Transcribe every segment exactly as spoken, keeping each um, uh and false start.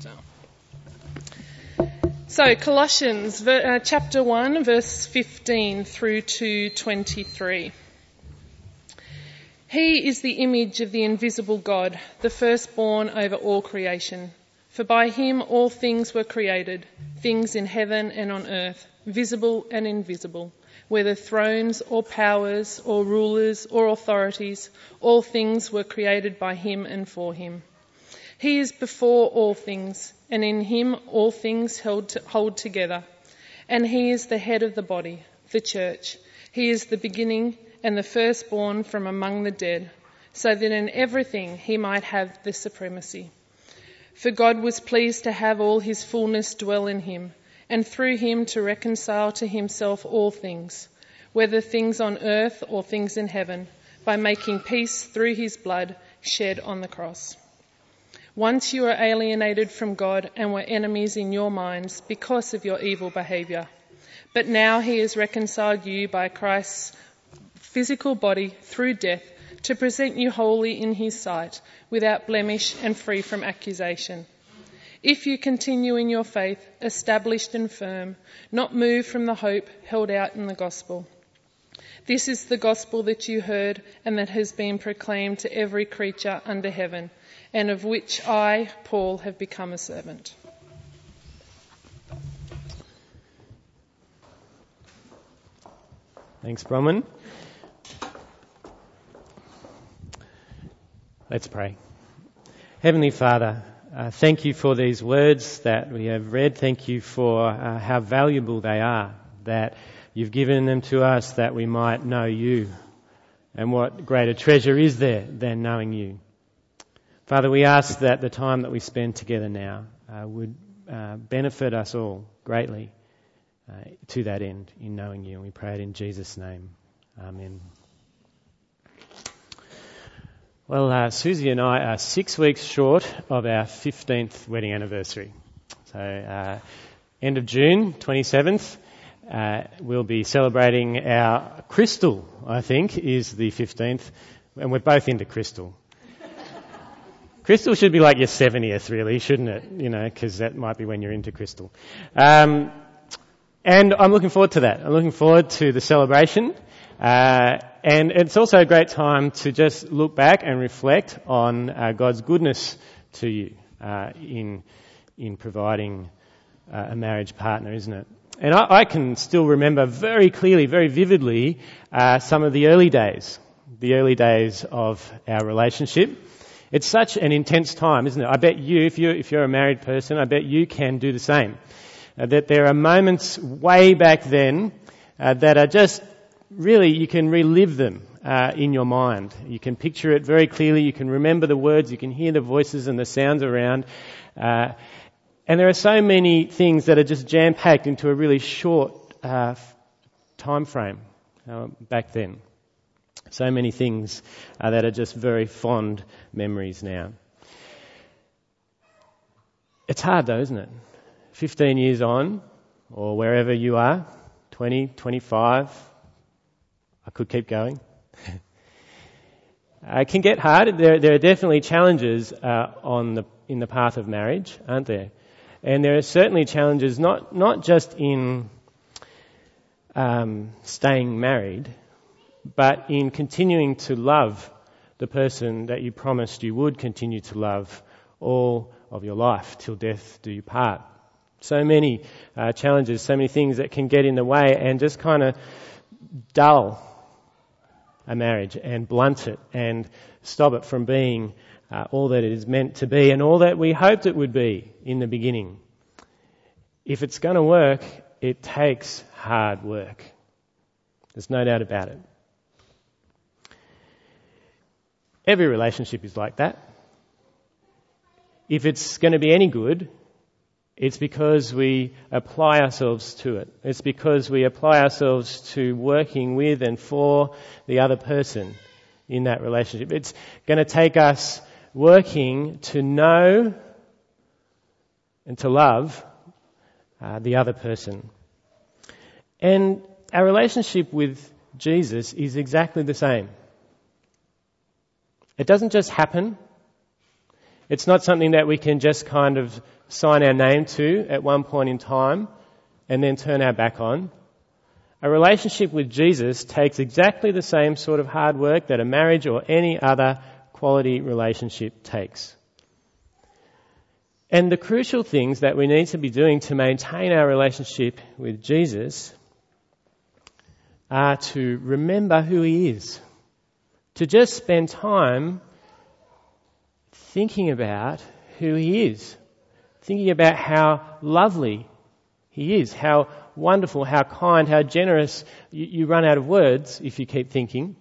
chapter. So Colossians uh, chapter one, verse fifteen through to twenty-three. He is the image of the invisible God, the firstborn over all creation. For by him all things were created, things in heaven and on earth, visible and invisible, whether thrones or powers or rulers or authorities, all things were created by him and for him. He is before all things, and in him all things held to, hold together. And he is the head of the body, the church. He is the beginning and the firstborn from among the dead, so that in everything he might have the supremacy. For God was pleased to have all his fullness dwell in him, and through him to reconcile to himself all things, whether things on earth or things in heaven, by making peace through his blood shed on the cross. Once you were alienated from God and were enemies in your minds because of your evil behaviour. But now he has reconciled you by Christ's physical body through death to present you holy in his sight, without blemish and free from accusation. If you continue in your faith, established and firm, not moved from the hope held out in the gospel. This is the gospel that you heard and that has been proclaimed to every creature under heaven, and of which I, Paul, have become a servant. Thanks, Bronwyn. Let's pray. Heavenly Father, uh, thank you for these words that we have read. Thank you for uh, how valuable they are, that you've given them to us that we might know you. And what greater treasure is there than knowing you? Father, we ask that the time that we spend together now uh, would uh, benefit us all greatly uh, to that end in knowing you. And we pray it in Jesus' name. Amen. Well, uh, Susie and I are six weeks short of our fifteenth wedding anniversary. So, uh, end of June, twenty-seventh, uh, we'll be celebrating our crystal, I think, is the fifteenth. And we're both into crystal. Crystal should be like your seventieth, really, shouldn't it? You know, because that might be when you're into crystal. Um, and I'm looking forward to that. I'm looking forward to the celebration. Uh, and it's also a great time to just look back and reflect on uh, God's goodness to you uh, in in providing uh, a marriage partner, isn't it? And I, I can still remember very clearly, very vividly, uh, some of the early days, the early days of our relationship. It's such an intense time, isn't it? I bet you, if you're, if you're a married person, I bet you can do the same. Uh, that there are moments way back then uh, that are just really, you can relive them uh, in your mind. You can picture it very clearly. You can remember the words. You can hear the voices and the sounds around. Uh, and there are so many things that are just jam-packed into a really short uh, time frame uh, back then. So many things uh, that are just very fond memories now. It's hard though, isn't it? fifteen years on, or wherever you are, twenty, twenty-five, I could keep going. It can get hard. There, there are definitely challenges uh, on the in the path of marriage, aren't there? And there are certainly challenges not not just in um, staying married, but in continuing to love the person that you promised you would continue to love all of your life till death do you part. So many uh, challenges, so many things that can get in the way and just kind of dull a marriage and blunt it and stop it from being uh, all that it is meant to be and all that we hoped it would be in the beginning. If it's going to work, it takes hard work. There's no doubt about it. Every relationship is like that. If it's going to be any good, it's because we apply ourselves to it. It's because we apply ourselves to working with and for the other person in that relationship. It's going to take us working to know and to love uh, the other person. And our relationship with Jesus is exactly the same. It doesn't just happen. It's not something that we can just kind of sign our name to at one point in time and then turn our back on. A relationship with Jesus takes exactly the same sort of hard work that a marriage or any other quality relationship takes. And the crucial things that we need to be doing to maintain our relationship with Jesus are to remember who he is, to just spend time thinking about who he is, thinking about how lovely he is, how wonderful, how kind, how generous. You, you run out of words if you keep thinking.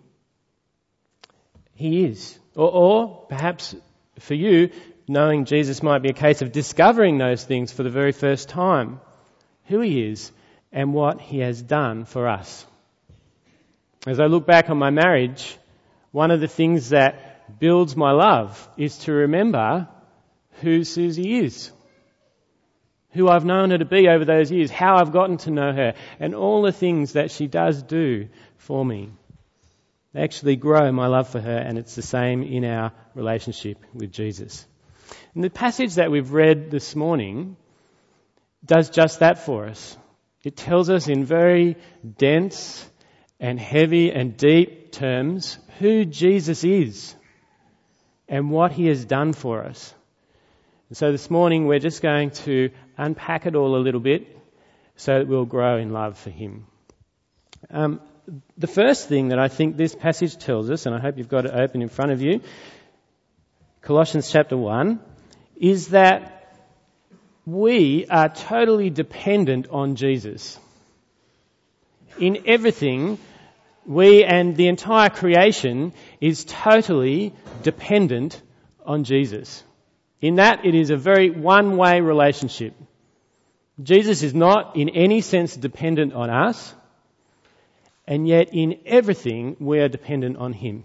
He is. Or, or perhaps for you, knowing Jesus might be a case of discovering those things for the very first time, who he is and what he has done for us. As I look back on my marriage, one of the things that builds my love is to remember who Susie is, who I've known her to be over those years, how I've gotten to know her, and all the things that she does do for me. They actually grow my love for her, and it's the same in our relationship with Jesus. And the passage that we've read this morning does just that for us. It tells us in very dense and heavy and deep terms who Jesus is and what he has done for us. And so this morning we're just going to unpack it all a little bit so that we'll grow in love for him. Um, the first thing that I think this passage tells us, and I hope you've got it open in front of you, Colossians chapter one, is that we are totally dependent on Jesus. In everything, we and the entire creation is totally dependent on Jesus. In that, it is a very one-way relationship. Jesus is not in any sense dependent on us, and yet in everything we are dependent on him.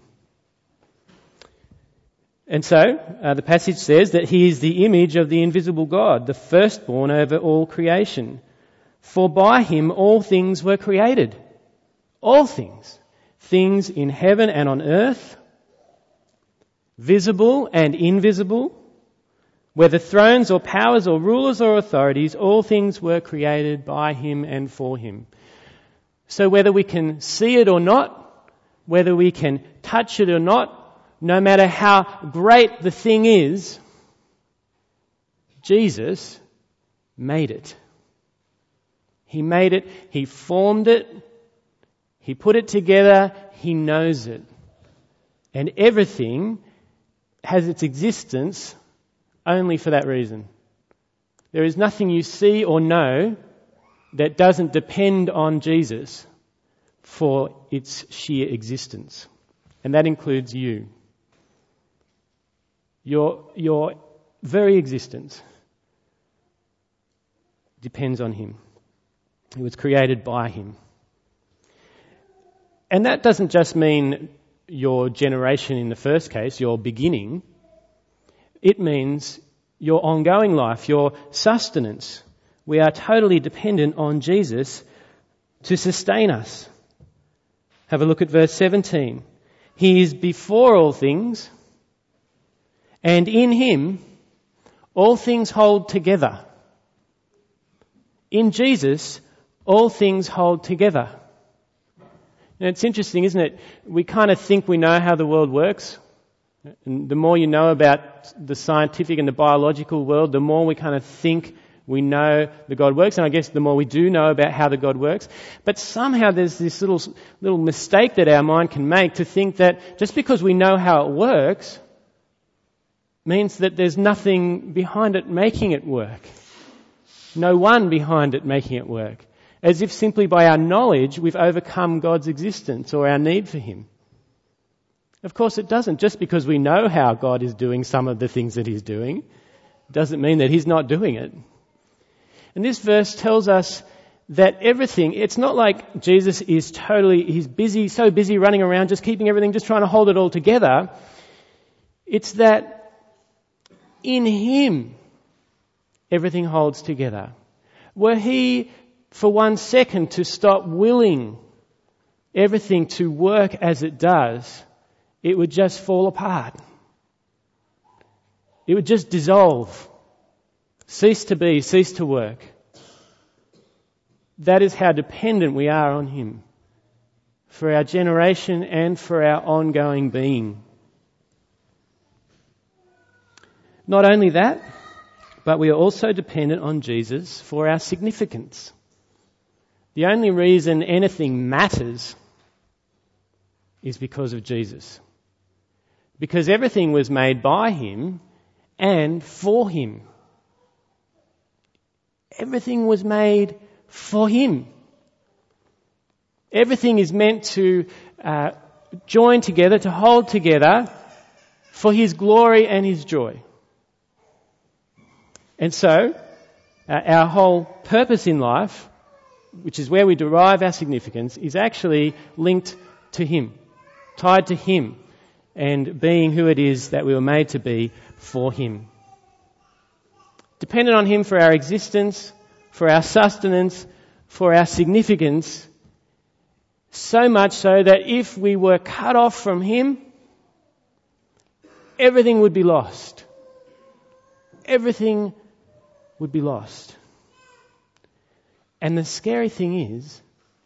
And so, uh, the passage says that he is the image of the invisible God, the firstborn over all creation. For by him all things were created. All things. Things in heaven and on earth, visible and invisible, whether thrones or powers or rulers or authorities, all things were created by him and for him. So whether we can see it or not, whether we can touch it or not, no matter how great the thing is, Jesus made it. He made it, he formed it, he put it together, he knows it. And everything has its existence only for that reason. There is nothing you see or know that doesn't depend on Jesus for its sheer existence. And that includes you. Your, your very existence depends on him. It was created by him. And that doesn't just mean your generation in the first case, your beginning. It means your ongoing life, your sustenance. We are totally dependent on Jesus to sustain us. Have a look at verse seventeen. He is before all things, and in him all things hold together. In Jesus, all things hold together. And it's interesting, isn't it? We kind of think we know how the world works. And the more you know about the scientific and the biological world, the more we kind of think we know the God works. And I guess the more we do know about how the God works. But somehow there's this little little mistake that our mind can make to think that just because we know how it works means that there's nothing behind it making it work. No one behind it making it work. As if simply by our knowledge we've overcome God's existence or our need for him. Of course it doesn't. Just because we know how God is doing some of the things that he's doing doesn't mean that he's not doing it. And this verse tells us that everything, it's not like Jesus is totally, he's busy, so busy running around, just keeping everything, just trying to hold it all together. It's that in him everything holds together. Were he for one second to stop willing everything to work as it does, it would just fall apart. It would just dissolve, cease to be, cease to work. That is how dependent we are on him for our generation and for our ongoing being. Not only that, but we are also dependent on Jesus for our significance. The only reason anything matters is because of Jesus. Because everything was made by him and for him. Everything was made for him. Everything is meant to uh, join together, to hold together for his glory and his joy. And so, uh, our whole purpose in life, which is where we derive our significance, is actually linked to him, tied to him, and being who it is that we were made to be for him. Dependent on him for our existence, for our sustenance, for our significance, so much so that if we were cut off from him, everything would be lost. Everything would be lost. And the scary thing is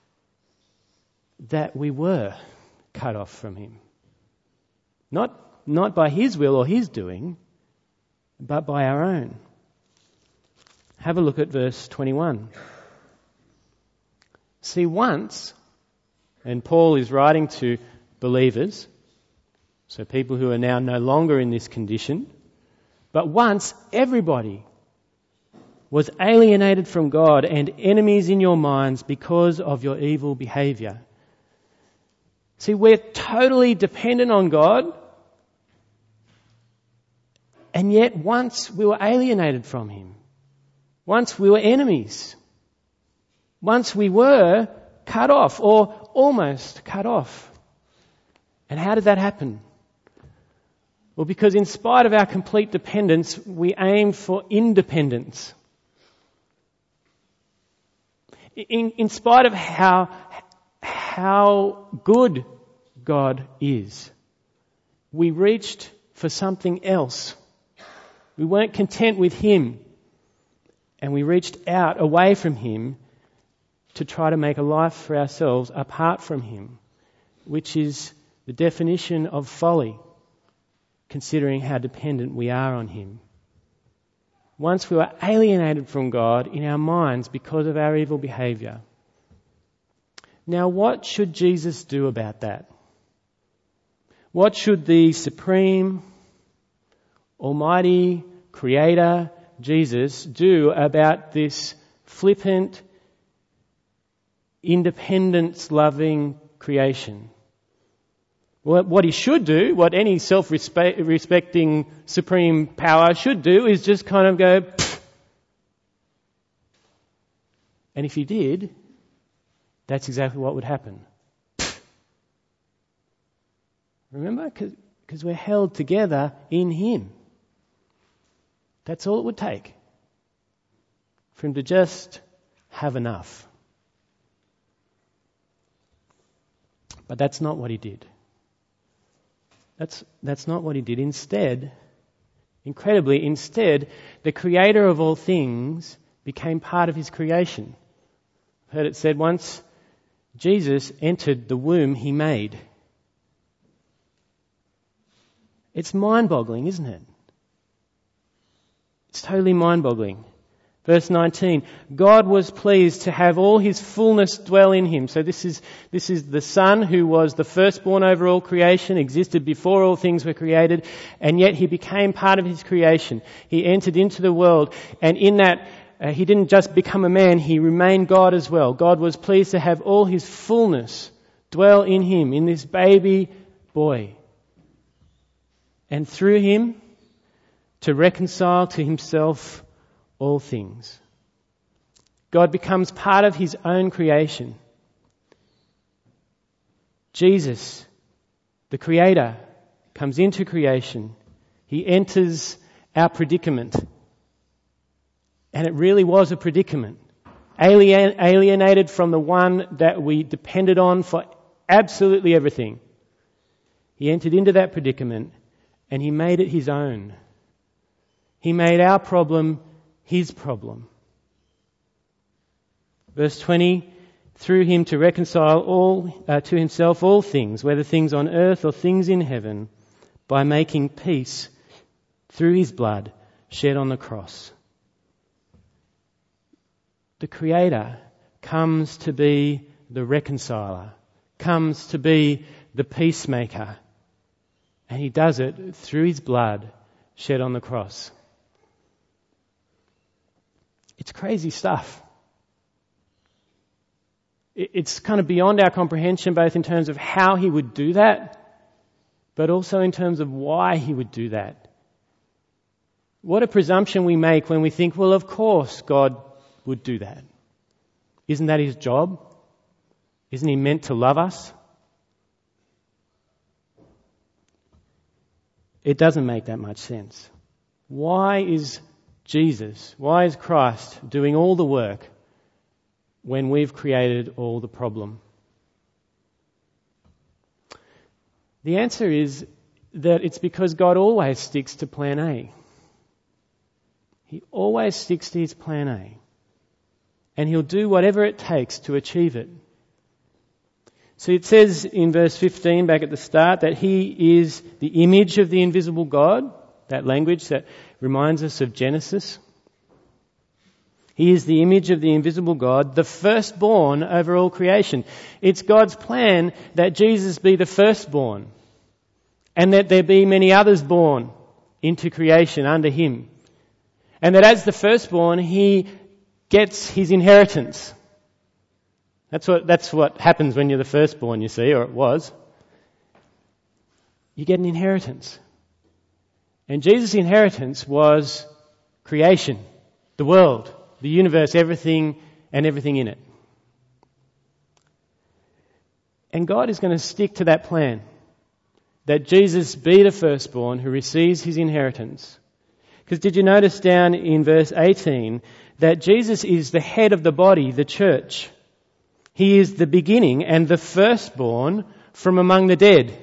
that we were cut off from him. Not, not by his will or his doing, but by our own. Have a look at verse twenty-one. See, once, and Paul is writing to believers, so people who are now no longer in this condition, but once everybody was alienated from God and enemies in your minds because of your evil behaviour. See, we're totally dependent on God, and yet once we were alienated from him. Once we were enemies. Once we were cut off, or almost cut off. And how did that happen? Well, because in spite of our complete dependence, we aimed for independence. In, in spite of how, how good God is, we reached for something else. We weren't content with him, and we reached out away from him to try to make a life for ourselves apart from him, which is the definition of folly, considering how dependent we are on him. Once we were alienated from God in our minds because of our evil behaviour. Now, what should Jesus do about that? What should the supreme, almighty, creator, Jesus, do about this flippant, independence-loving creation? Well, what he should do, what any self-respecting supreme power should do, is just kind of go, pfft. And if he did, that's exactly what would happen. Pfft. Remember? Because we're held together in him. That's all it would take for him to just have enough. But that's not what he did. That's, that's not what he did. Instead, incredibly, instead, the creator of all things became part of his creation. I've heard it said once, Jesus entered the womb he made. It's mind-boggling, isn't it? It's totally mind-boggling. Verse nineteen, God was pleased to have all his fullness dwell in him. So this is, this is the Son who was the firstborn over all creation, existed before all things were created, and yet he became part of his creation. He entered into the world, and in that, uh, he didn't just become a man, he remained God as well. God was pleased to have all his fullness dwell in him, in this baby boy. And through him, to reconcile to himself all things. God becomes part of his own creation. Jesus, the Creator, comes into creation. He enters our predicament. And it really was a predicament. Alien, alienated from the one that we depended on for absolutely everything. He entered into that predicament and he made it his own. He made our problem his problem. Verse twenty, through him to reconcile all uh, to himself all things, whether things on earth or things in heaven, by making peace through his blood shed on the cross. The Creator comes to be the reconciler, comes to be the peacemaker, and he does it through his blood shed on the cross. It's crazy stuff. It's kind of beyond our comprehension, both in terms of how he would do that, but also in terms of why he would do that. What a presumption we make when we think, well, of course God would do that. Isn't that his job? Isn't he meant to love us? It doesn't make that much sense. Why is Jesus, why is Christ doing all the work when we've created all the problem? The answer is that it's because God always sticks to plan A. He always sticks to his plan A. And he'll do whatever it takes to achieve it. So it says in verse fifteen, back at the start, that he is the image of the invisible God, that language that reminds us of Genesis. He is the image of the invisible God, the firstborn over all creation. It's God's plan that Jesus be the firstborn and that there be many others born into creation under him. And that as the firstborn, he gets his inheritance. That's what, that's what happens when you're the firstborn, you see, or it was. You get an inheritance. And Jesus' inheritance was creation, the world, the universe, everything and everything in it. And God is going to stick to that plan, that Jesus be the firstborn who receives his inheritance. Because did you notice down in verse eighteen that Jesus is the head of the body, the church? He is the beginning and the firstborn from among the dead.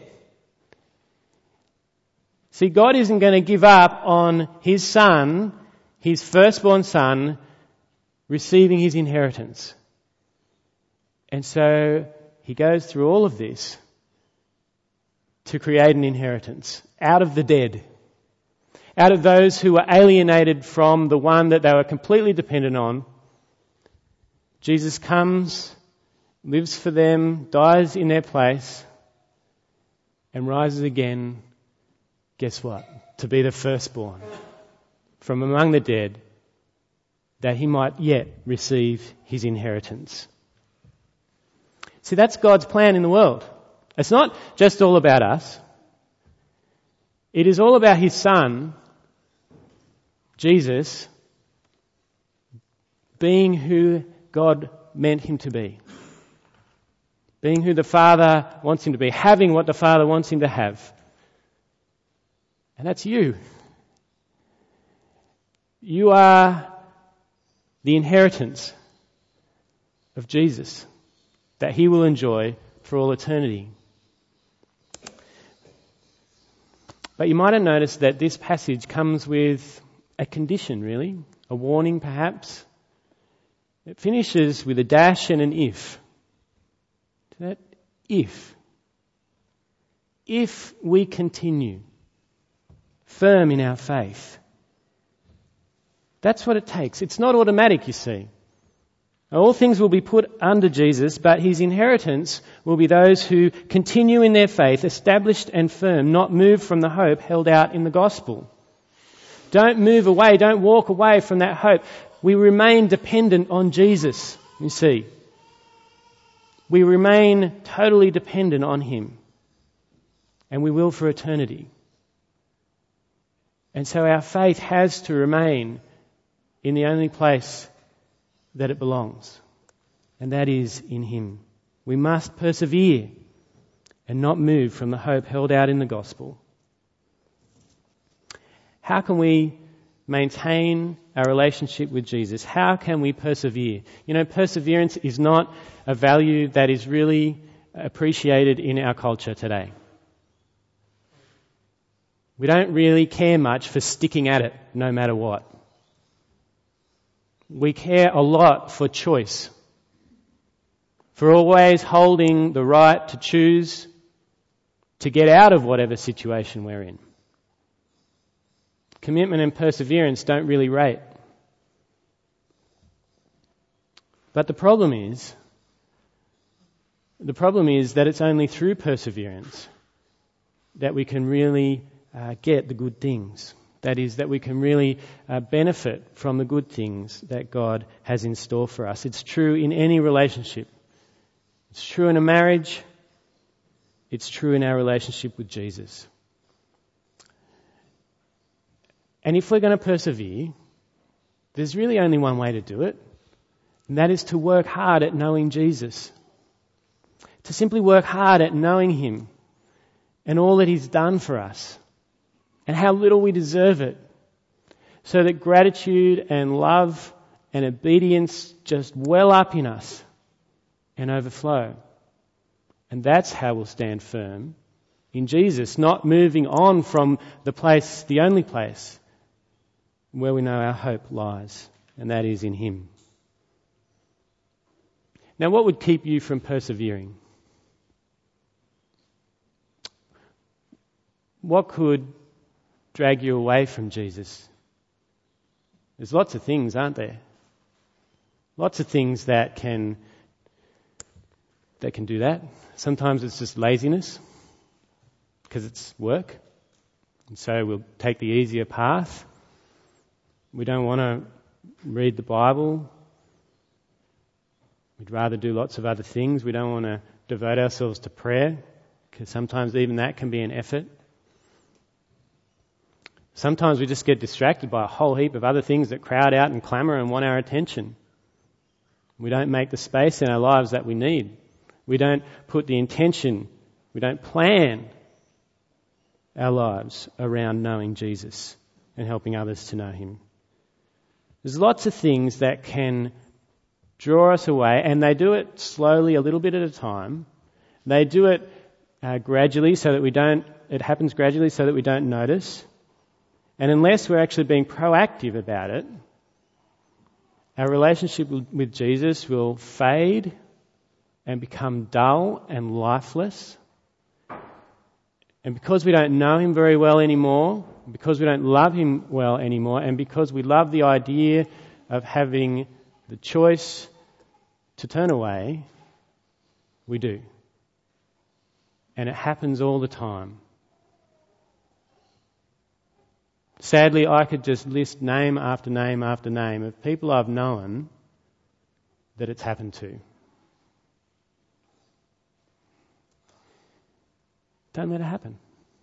See, God isn't going to give up on his son, his firstborn son, receiving his inheritance. And so he goes through all of this to create an inheritance out of the dead, out of those who were alienated from the one that they were completely dependent on. Jesus comes, lives for them, dies in their place, and rises again, guess what? To be the firstborn from among the dead, that he might yet receive his inheritance. See, that's God's plan in the world. It's not just all about us. It is all about his son, Jesus, being who God meant him to be. Being who the Father wants him to be. Having what the Father wants him to have. And that's you. You are the inheritance of Jesus that he will enjoy for all eternity. But you might have noticed that this passage comes with a condition, really, a warning perhaps. It finishes with a dash and an if. That if. If we continue firm in our faith. That's what it takes. It's not automatic, you see. All things will be put under Jesus, but his inheritance will be those who continue in their faith, established and firm, not moved from the hope held out in the gospel. Don't move away, don't walk away from that hope. We remain dependent on Jesus, you see. We remain totally dependent on him. And we will for eternity. And so our faith has to remain in the only place that it belongs, and that is in him. We must persevere and not move from the hope held out in the gospel. How can we maintain our relationship with Jesus? How can we persevere? You know, perseverance is not a value that is really appreciated in our culture today. We don't really care much for sticking at it no matter what. We care a lot for choice, for always holding the right to choose to get out of whatever situation we're in. Commitment and perseverance don't really rate. But the problem is, the problem is that it's only through perseverance that we can really uh, get the good things. That is, that we can really uh, benefit from the good things that God has in store for us. It's true in any relationship. It's true in a marriage. It's true in our relationship with Jesus. And if we're going to persevere, there's really only one way to do it, and that is to work hard at knowing Jesus. To simply work hard at knowing Him and all that He's done for us and how little we deserve it, so that gratitude and love and obedience just well up in us and overflow. And that's how we'll stand firm in Jesus, not moving on from the place, the only place where we know our hope lies, and that is in Him. Now, what would keep you from persevering? What could drag you away from Jesus? There's lots of things, aren't there? Lots of things that can that can do that. Sometimes it's just laziness because it's work, and so we'll take the easier path. We don't want to read the Bible. We'd rather do lots of other things. We don't want to devote ourselves to prayer, because sometimes even that can be an effort. Sometimes we just get distracted by a whole heap of other things that crowd out and clamour and want our attention. We don't make the space in our lives that we need. We don't put the intention, we don't plan our lives around knowing Jesus and helping others to know Him. There's lots of things that can draw us away, and they do it slowly, a little bit at a time. They do it uh, gradually so that we don't, it happens gradually so that we don't notice. And unless we're actually being proactive about it, our relationship with Jesus will fade and become dull and lifeless. And because we don't know Him very well anymore, because we don't love Him well anymore, and because we love the idea of having the choice to turn away, we do. And it happens all the time. Sadly, I could just list name after name after name of people I've known that it's happened to. Don't let it happen.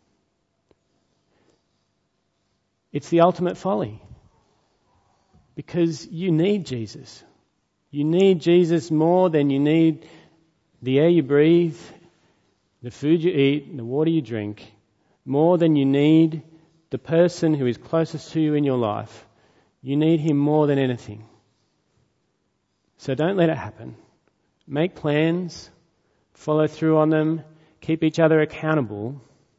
It's the ultimate folly. Because you need Jesus. You need Jesus more than you need the air you breathe, the food you eat, the water you drink, more than you need the person who is closest to you in your life. You need Him more than anything. So don't let it happen. Make plans, follow through on them, keep each other accountable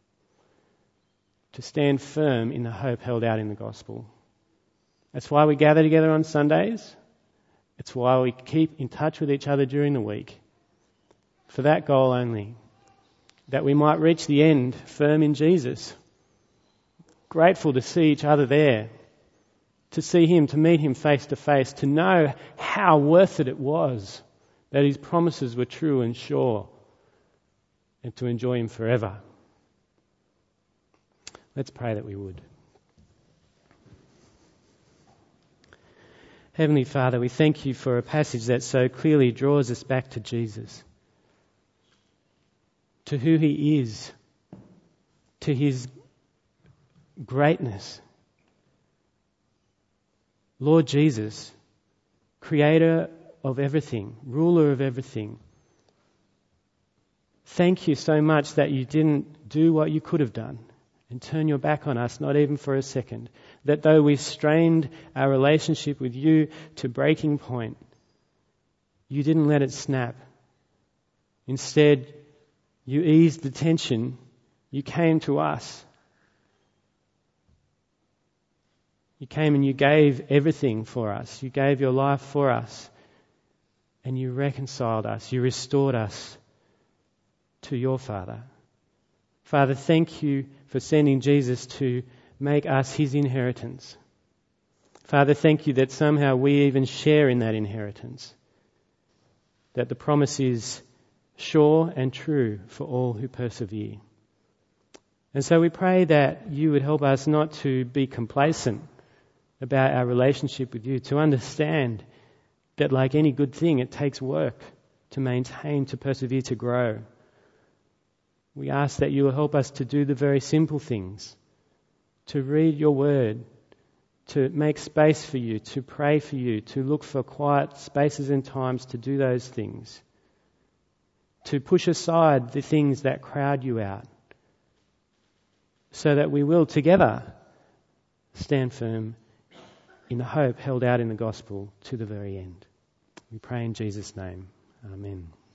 to stand firm in the hope held out in the gospel. That's why we gather together on Sundays. It's why we keep in touch with each other during the week. For that goal only. That we might reach the end firm in Jesus. Grateful to see each other there. To see Him, to meet Him face to face. To know how worth it it was. That His promises were true and sure. And to enjoy Him forever. Let's pray that we would. Heavenly Father, we thank You for a passage that so clearly draws us back to Jesus, to who He is, to His greatness. Lord Jesus, Creator of everything, ruler of everything, thank You so much that You didn't do what You could have done and turn Your back on us, not even for a second. That though we strained our relationship with You to breaking point, You didn't let it snap. Instead, You eased the tension. You came to us You came and you gave everything for us. You gave your life for us. And you reconciled us. You restored us to your Father. Father, thank you for sending Jesus to make us his inheritance. Father, thank you that somehow we even share in that inheritance. That the promise is sure and true for all who persevere. And so we pray that you would help us not to be complacent about our relationship with you, to understand that like any good thing, it takes work to maintain, to persevere, to grow. We ask that you will help us to do the very simple things, to read your word, to make space for you, to pray for you, to look for quiet spaces and times to do those things, to push aside the things that crowd you out, so that we will together stand firm in the hope held out in the gospel to the very end. We pray in Jesus' name. Amen.